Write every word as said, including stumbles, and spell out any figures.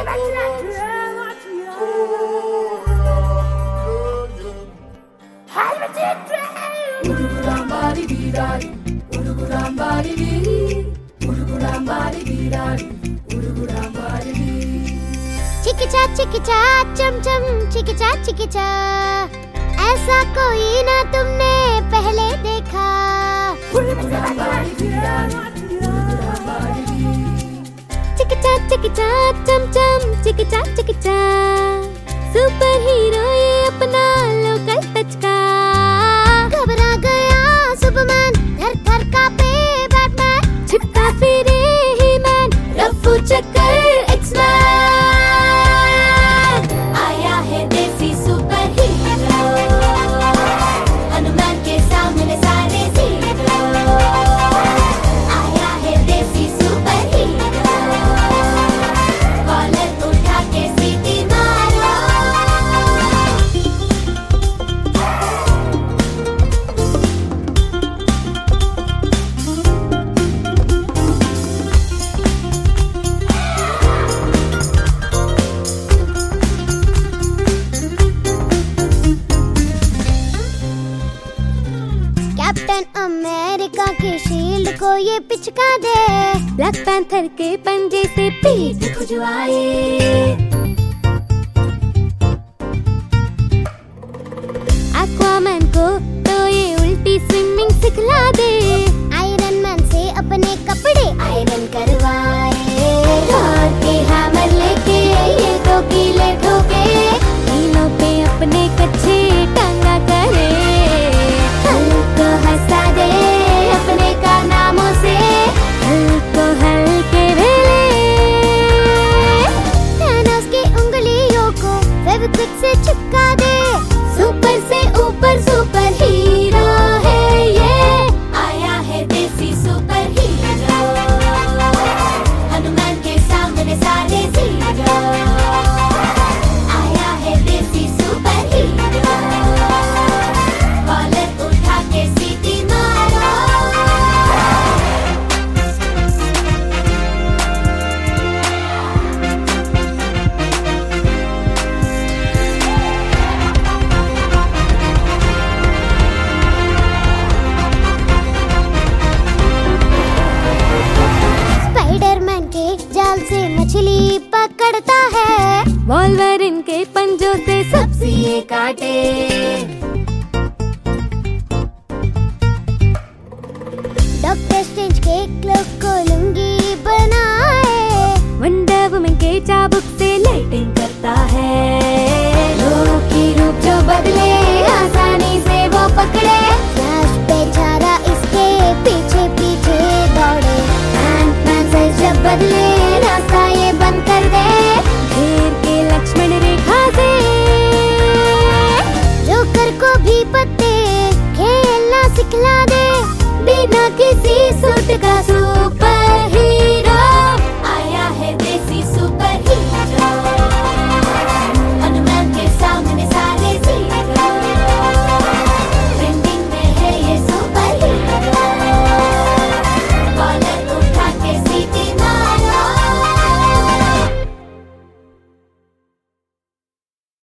चिकिचा चिकिचा चमचम चिकिचा चिकिचा, ऐसा कोई ना तुमने पहले देखा। चिकिचा चिकिचा चमचम चिकिचा चिकिचा, सुपर हीरो ये अपना लोकल टच का। घबरा गया सुपरमैन, थर थर कांपे बैटमैन, छिपता फिरे ही मैन, रफू चक्कर एक्समैन। आया है देसी सुपर हीरो, हनुमान के सामने सारे जीरो। आया है देसी सुपर हीरो, कॉलर उठा के सीटी मारो। कैप्टन अमेरिका के शील्ड को ये पिचका दे, ब्लैक पैंथर के पंजे से पीठ खुजवाए। एक्वामैन को तो ये उल्टी स्विमिंग सिखला दे, आयरन मैन से अपने कपड़े आयरन करवाए। थॉर के हैमर लेके ये तो कीले ठोके, कीलों पे अपने कच्चे टंगा करे। हल्क को हंसा दे अपने कारनामों से, हल्क को हल्के वेले। थैनोस की उंगलियों को फेविक्विक से चिपका दे, सुपर से ऊपर सुपर हीरो है ये। आया है देसी सुपर हीरो, हनुमान के सामने सारे जीरो। आया है देसी सुपर हीरो, कॉलर उठा के सीटी मारो। स्पाइडरमैन के जाल से मछली पकड़ता है, वॉल्वरिन के पंजों से सब्जियां काटे। डॉक्टर स्ट्रेंज के क्लोक को लुंगी बनाए, वंडर वुमन के चाबुक से लाइटिंग करता है। लोगों की रूप जो बदले आसानी से वो पकड़े, फ्लैश बेचारा इसके पीछे पीछे दौड़े। एंटमैन साइज जब बदले रास्ता ये बंद कर दे, घेर के लक्ष्मण रेखा से। जोकर को भी पत्ते खेलना सिखला दे, बिना किसी सूट का सूट